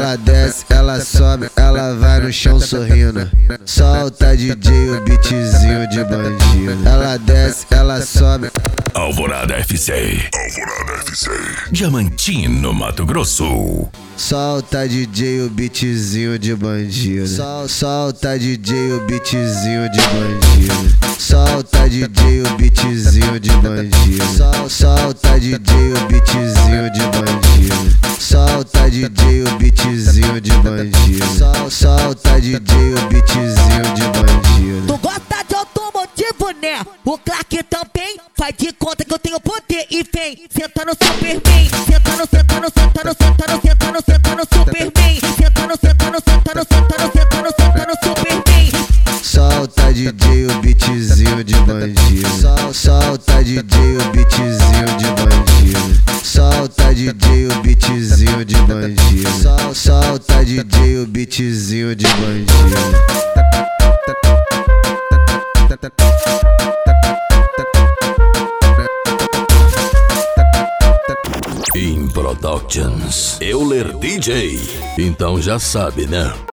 Ela desce, ela sobe, ela vai no chão sorrindo. Solta DJ o beatzinho de bandido. Ela desce, ela sobe. Alvorada FC. Diamantino, Mato Grosso. Solta DJ o beatzinho de bandido. Solta DJ o beatzinho de bandido. Solta DJ o beatzinho de bandido. Solta DJ o beatzinho de bandido. Solta DJ o beatzinho de bandido. Solta DJ o beatzinho de bandido. Tu gosta de automotivo, né? O Clark também faz de conta que eu tenho poder e vem sentando Superman. Sentando Superman. Sentando Superman. Solta DJ o beatzinho de bandido. Solta DJ o beatzinho de bandido. Solta DJ o beatzinho de bandido. Solta DJ o beatzinho de bandido. In Productions. Euler DJ. Então já sabe, né?